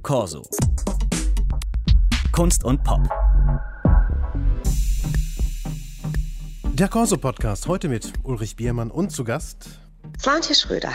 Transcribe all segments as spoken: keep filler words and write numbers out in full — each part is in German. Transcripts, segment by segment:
Corso. Kunst und Pop. Der Corso-Podcast heute mit Ulrich Biermann und zu Gast Swantje Schröder.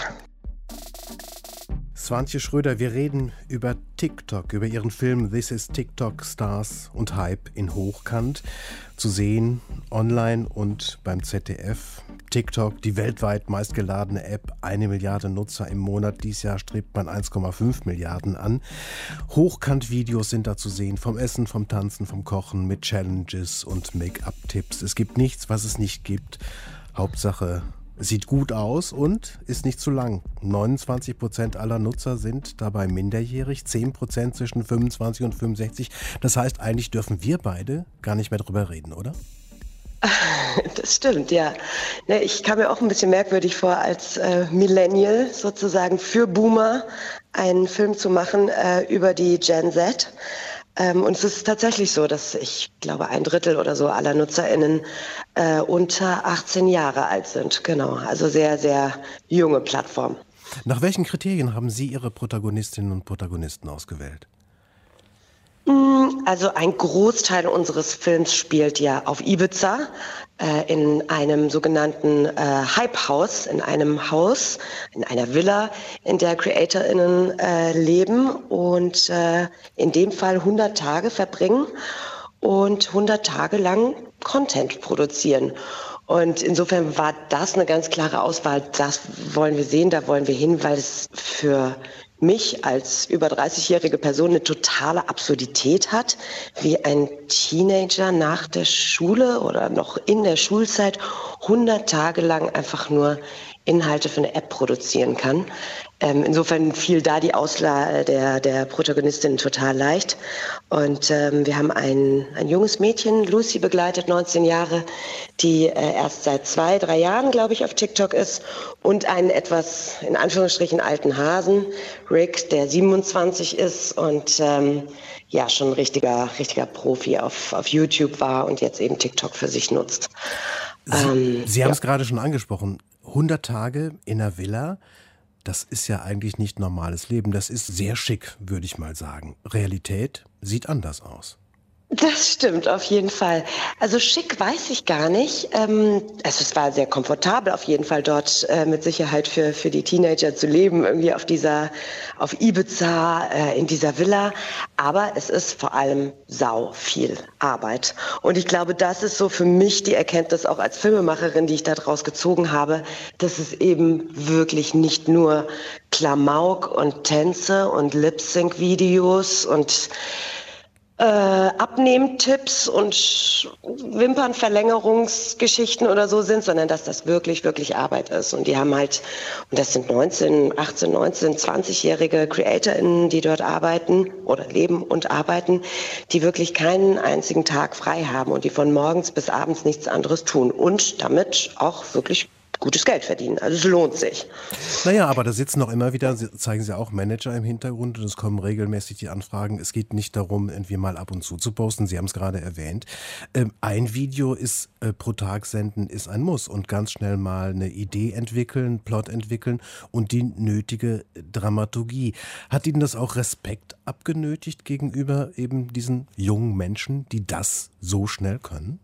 Swantje Schröder, wir reden über TikTok, über ihren Film This is TikTok, Stars und Hype in Hochkant. Zu sehen online und beim Z D F. TikTok, die weltweit meistgeladene App, eine Milliarde Nutzer im Monat. Dieses Jahr strebt man eins Komma fünf Milliarden an. Hochkant-Videos sind da zu sehen, vom Essen, vom Tanzen, vom Kochen, mit Challenges und Make-up-Tipps. Es gibt nichts, was es nicht gibt. Hauptsache, es sieht gut aus und ist nicht zu lang. neunundzwanzig Prozent aller Nutzer sind dabei minderjährig, zehn Prozent zwischen fünfundzwanzig und fünfundsechzig. Das heißt, eigentlich dürfen wir beide gar nicht mehr drüber reden, oder? Das stimmt, ja. Ich kam mir auch ein bisschen merkwürdig vor, als äh, Millennial sozusagen für Boomer einen Film zu machen äh, über die Gen Z. Ähm, und es ist tatsächlich so, dass ich glaube, ein Drittel oder so aller NutzerInnen äh, unter achtzehn Jahre alt sind. Genau, also sehr, sehr junge Plattform. Nach welchen Kriterien haben Sie Ihre Protagonistinnen und Protagonisten ausgewählt? Also ein Großteil unseres Films spielt ja auf Ibiza, äh, in einem sogenannten äh, Hype-Haus, in einem Haus, in einer Villa, in der CreatorInnen äh, leben und äh, in dem Fall hundert Tage verbringen und hundert Tage lang Content produzieren. Und insofern war das eine ganz klare Auswahl. Das wollen wir sehen, da wollen wir hin, weil es für mich als über dreißigjährige Person eine totale Absurdität hat, wie ein Teenager nach der Schule oder noch in der Schulzeit hundert Tage lang einfach nur Inhalte für eine App produzieren kann. Ähm, insofern fiel da die Auswahl der, der Protagonistin total leicht. Und ähm, wir haben ein, ein junges Mädchen, Lucy, begleitet, neunzehn Jahre, die äh, erst seit zwei, drei Jahren, glaube ich, auf TikTok ist. Und einen etwas, in Anführungsstrichen, alten Hasen, Rick, der siebenundzwanzig ist und ähm, ja schon ein richtiger, richtiger Profi auf, auf YouTube war und jetzt eben TikTok für sich nutzt. Sie, ähm, Sie haben ja. es gerade schon angesprochen. hundert Tage in einer Villa, das ist ja eigentlich nicht normales Leben. Das ist sehr schick, würde ich mal sagen. Realität sieht anders aus. Das stimmt, auf jeden Fall. Also schick weiß ich gar nicht. Ähm, also es war sehr komfortabel auf jeden Fall dort äh, mit Sicherheit für für die Teenager zu leben, irgendwie auf dieser, auf Ibiza, äh, in dieser Villa. Aber es ist vor allem sau viel Arbeit. Und ich glaube, das ist so für mich die Erkenntnis auch als Filmemacherin, die ich daraus gezogen habe, dass es eben wirklich nicht nur Klamauk und Tänze und Lip-Sync-Videos und Äh, Abnehmtipps und Wimpernverlängerungsgeschichten oder so sind, sondern dass das wirklich, wirklich Arbeit ist. Und die haben halt, und das sind neunzehn, achtzehn, neunzehn, zwanzigjährige CreatorInnen, die dort arbeiten oder leben und arbeiten, die wirklich keinen einzigen Tag frei haben und die von morgens bis abends nichts anderes tun und damit auch wirklich gutes Geld verdienen. Also es lohnt sich. Naja, aber da sitzen auch immer wieder, zeigen Sie auch Manager im Hintergrund und es kommen regelmäßig die Anfragen. Es geht nicht darum, irgendwie mal ab und zu zu posten. Sie haben es gerade erwähnt. Ähm, ein Video ist äh, pro Tag senden ist ein Muss und ganz schnell mal eine Idee entwickeln, Plot entwickeln und die nötige Dramaturgie. Hat Ihnen das auch Respekt abgenötigt gegenüber eben diesen jungen Menschen, die das so schnell können?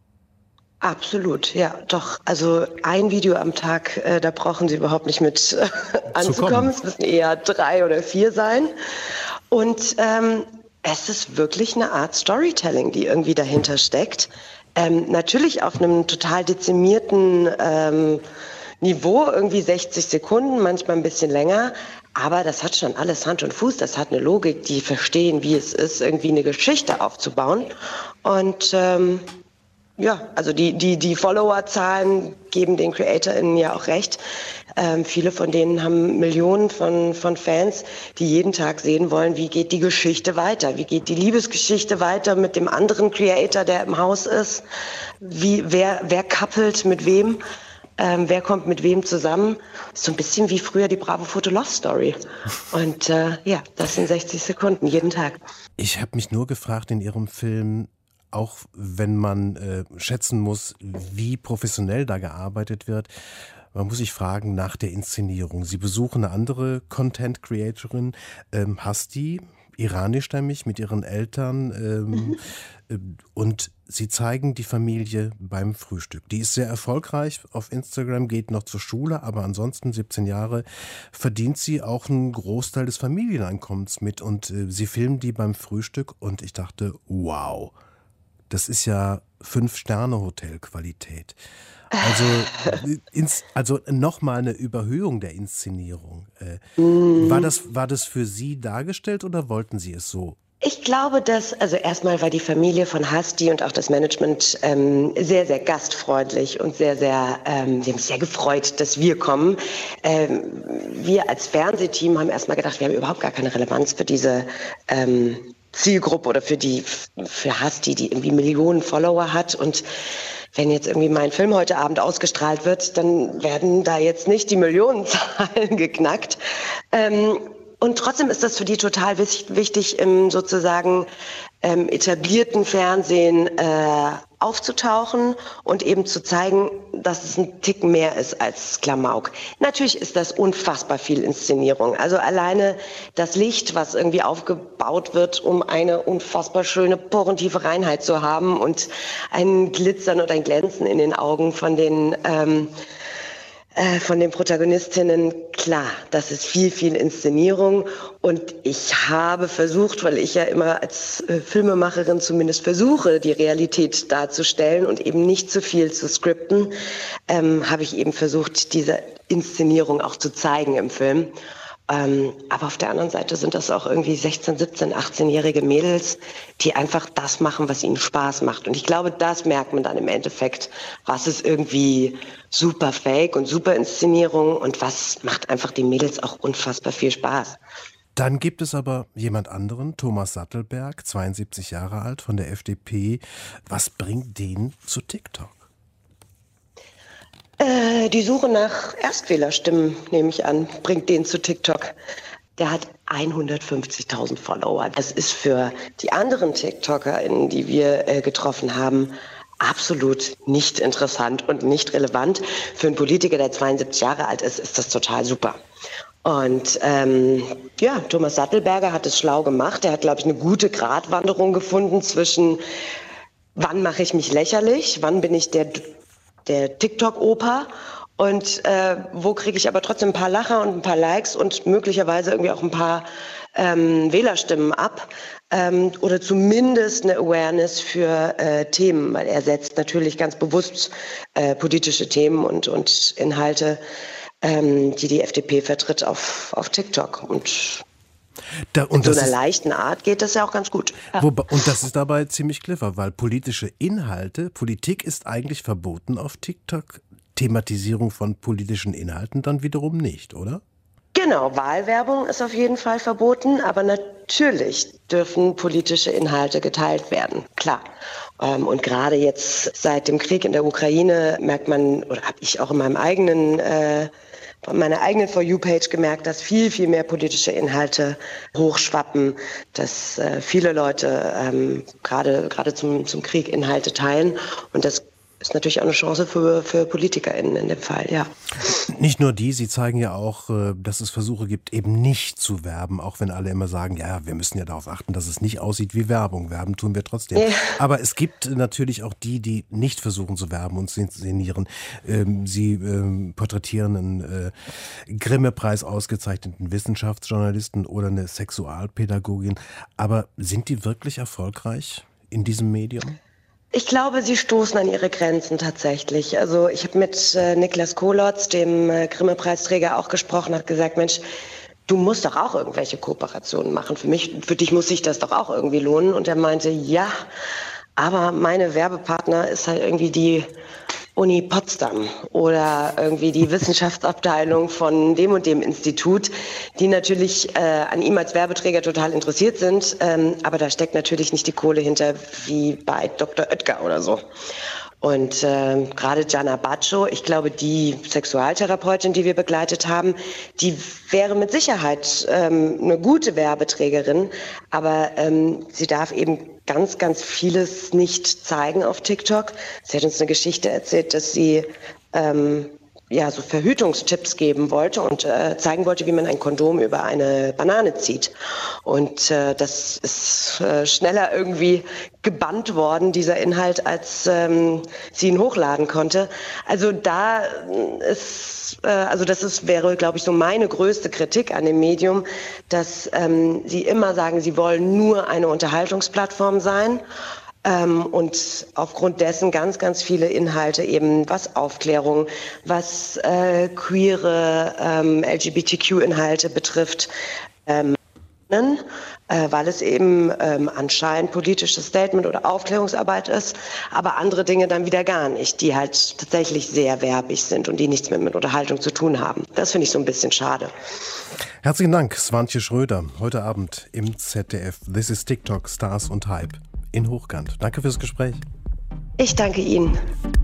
Absolut, ja, doch. Also ein Video am Tag, äh, da brauchen Sie überhaupt nicht mit äh, anzukommen. Es müssen eher drei oder vier sein. Und ähm, es ist wirklich eine Art Storytelling, die irgendwie dahinter steckt. Ähm, natürlich auf einem total dezimierten ähm, Niveau, irgendwie sechzig Sekunden, manchmal ein bisschen länger. Aber das hat schon alles Hand und Fuß. Das hat eine Logik, die verstehen, wie es ist, irgendwie eine Geschichte aufzubauen. Und ähm, ja, also die, die, die Followerzahlen geben den CreatorInnen ja auch recht. Ähm, viele von denen haben Millionen von, von Fans, die jeden Tag sehen wollen, wie geht die Geschichte weiter? Wie geht die Liebesgeschichte weiter mit dem anderen Creator, der im Haus ist? Wie, wer, wer couplet mit wem? Ähm, wer kommt mit wem zusammen? So ein bisschen wie früher die Bravo Photo Love Story. Und äh, ja, das sind sechzig Sekunden jeden Tag. Ich habe mich nur gefragt in Ihrem Film, auch wenn man äh, schätzen muss, wie professionell da gearbeitet wird, man muss sich fragen nach der Inszenierung. Sie besuchen eine andere Content-Creatorin, ähm, Hasti, iranischstämmig mit ihren Eltern ähm, mhm. und sie zeigen die Familie beim Frühstück. Die ist sehr erfolgreich auf Instagram, geht noch zur Schule, aber ansonsten siebzehn Jahre verdient sie auch einen Großteil des Familieneinkommens mit und äh, sie filmen die beim Frühstück und ich dachte, wow, das ist ja Fünf-Sterne-Hotel-Qualität. Also, ins, also nochmal eine Überhöhung der Inszenierung. Äh, mm. war, das, war das für Sie dargestellt oder wollten Sie es so? Ich glaube, dass, also erstmal war die Familie von Hasti und auch das Management ähm, sehr, sehr gastfreundlich und sehr, sehr, ähm, sie haben sich sehr gefreut, dass wir kommen. Ähm, wir als Fernsehteam haben erstmal gedacht, wir haben überhaupt gar keine Relevanz für diese ähm, Zielgruppe oder für die, für Hasti, die irgendwie Millionen Follower hat und wenn jetzt irgendwie mein Film heute Abend ausgestrahlt wird, dann werden da jetzt nicht die Millionenzahlen geknackt. Ähm, und trotzdem ist das für die total wichtig, im sozusagen ähm, etablierten Fernsehen äh, aufzutauchen und eben zu zeigen, dass es ein Tick mehr ist als Klamauk. Natürlich ist das unfassbar viel Inszenierung. Also alleine das Licht, was irgendwie aufgebaut wird, um eine unfassbar schöne porentiefe Reinheit zu haben und ein Glitzern und ein Glänzen in den Augen von den ähm, äh, von den Protagonistinnen. Klar, das ist viel, viel Inszenierung und ich habe versucht, weil ich ja immer als äh, Filmemacherin zumindest versuche, die Realität darzustellen und eben nicht zu viel zu skripten, ähm, habe ich eben versucht, diese Inszenierung auch zu zeigen im Film. Ähm, aber auf der anderen Seite sind das auch irgendwie sechzehn, siebzehn, achtzehnjährige Mädels, die einfach das machen, was ihnen Spaß macht. Und ich glaube, das merkt man dann im Endeffekt, was ist irgendwie super Fake und super Inszenierung und was macht einfach den Mädels auch unfassbar viel Spaß. Dann gibt es aber jemand anderen, Thomas Sattelberg, zweiundsiebzig Jahre alt, von der F D P. Was bringt den zu TikTok? Äh, die Suche nach Erstwählerstimmen, nehme ich an, bringt den zu TikTok. Der hat hundertfünfzigtausend Follower. Das ist für die anderen TikTokerInnen, die wir äh, getroffen haben, absolut nicht interessant und nicht relevant. Für einen Politiker, der zweiundsiebzig Jahre alt ist, ist das total super. Und ähm, ja, Thomas Sattelberger hat es schlau gemacht. Er hat, glaube ich, eine gute Gratwanderung gefunden zwischen, wann mache ich mich lächerlich, wann bin ich der der TikTok-Opa und äh, wo kriege ich aber trotzdem ein paar Lacher und ein paar Likes und möglicherweise irgendwie auch ein paar ähm, Wählerstimmen ab ähm, oder zumindest eine Awareness für äh, Themen, weil er setzt natürlich ganz bewusst äh, politische Themen und, und Inhalte, ähm, die die F D P vertritt, auf, auf TikTok und Da, und in so einer ist, leichten Art geht das ja auch ganz gut. Ja. Wobei, und das ist dabei ziemlich clever, weil politische Inhalte, Politik ist eigentlich verboten auf TikTok, Thematisierung von politischen Inhalten dann wiederum nicht, oder? Genau, Wahlwerbung ist auf jeden Fall verboten, aber natürlich dürfen politische Inhalte geteilt werden, klar. Und gerade jetzt seit dem Krieg in der Ukraine merkt man, oder habe ich auch in meinem eigenen äh, von meiner eigenen For You-Page gemerkt, dass viel, viel mehr politische Inhalte hochschwappen, dass äh, viele Leute ähm, gerade gerade zum, zum Krieg Inhalte teilen und das ist natürlich auch eine Chance für, für PolitikerInnen in dem Fall, ja. Nicht nur die, sie zeigen ja auch, dass es Versuche gibt, eben nicht zu werben, auch wenn alle immer sagen, ja, wir müssen ja darauf achten, dass es nicht aussieht wie Werbung. Werben tun wir trotzdem. Ja. Aber es gibt natürlich auch die, die nicht versuchen zu werben und zu inszenieren. Sie porträtieren einen Grimme-Preis ausgezeichneten Wissenschaftsjournalisten oder eine Sexualpädagogin. Aber sind die wirklich erfolgreich in diesem Medium? Ich glaube, sie stoßen an ihre Grenzen tatsächlich. Also ich habe mit äh, Niklas Kolotz, dem äh, Grimme-Preisträger, auch gesprochen, hat gesagt, Mensch, du musst doch auch irgendwelche Kooperationen machen. Für mich, für dich muss sich das doch auch irgendwie lohnen. Und er meinte, ja, aber meine Werbepartner ist halt irgendwie die Uni Potsdam oder irgendwie die Wissenschaftsabteilung von dem und dem Institut, die natürlich äh, an ihm als Werbeträger total interessiert sind, ähm, aber da steckt natürlich nicht die Kohle hinter wie bei Doktor Oetker oder so. Und äh, gerade Gianna Baccio, ich glaube, die Sexualtherapeutin, die wir begleitet haben, die wäre mit Sicherheit ähm, eine gute Werbeträgerin, aber ähm, sie darf eben ganz, ganz vieles nicht zeigen auf TikTok. Sie hat uns eine Geschichte erzählt, dass sie ähm, ja, so Verhütungstipps geben wollte und äh, zeigen wollte, wie man ein Kondom über eine Banane zieht. Und äh, das ist äh, schneller irgendwie gebannt worden, dieser Inhalt, als ähm, sie ihn hochladen konnte. Also da ist, äh, also das ist, wäre, glaube ich, so meine größte Kritik an dem Medium, dass ähm, sie immer sagen, sie wollen nur eine Unterhaltungsplattform sein. Ähm, und aufgrund dessen ganz, ganz viele Inhalte eben, was Aufklärung, was äh, queere ähm, L G B T Q-Inhalte betrifft, ähm, äh, weil es eben ähm, anscheinend politisches Statement oder Aufklärungsarbeit ist, aber andere Dinge dann wieder gar nicht, die halt tatsächlich sehr werbig sind und die nichts mehr mit Unterhaltung zu tun haben. Das finde ich so ein bisschen schade. Herzlichen Dank, Swantje Schröder, heute Abend im Z D F. This is TikTok, Stars und Hype in Hochkant. Danke fürs Gespräch. Ich danke Ihnen.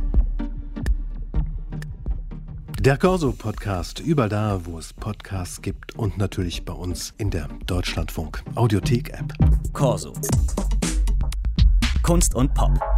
Der Corso-Podcast, überall da, wo es Podcasts gibt und natürlich bei uns in der Deutschlandfunk Audiothek-App. Corso. Kunst und Pop.